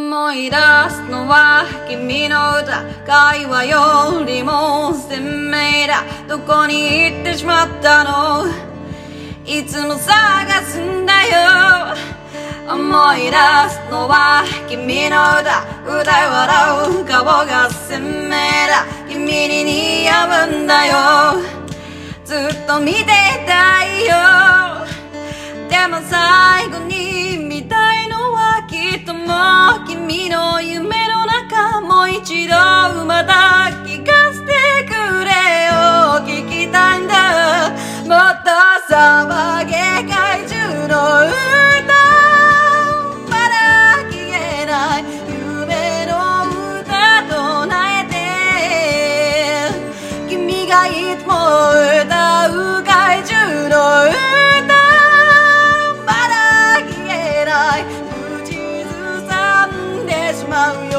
思い出すのは君の歌、会話よりも鮮明だ。どこに行ってしまったの、いつも探すんだよ。思い出すのは君の歌、歌い笑う顔が鮮明だ。君に似合うんだよ、ずっと見てたいよ。でも最後に見たいのはきっともう君の夢の中、もう一度また聞かせてくれよ。聞きたいんだ、もっと騒げ怪獣の歌、まだ消えない夢の歌唱えて、君がいつも歌う怪獣の歌、口ずさんでしまうよ。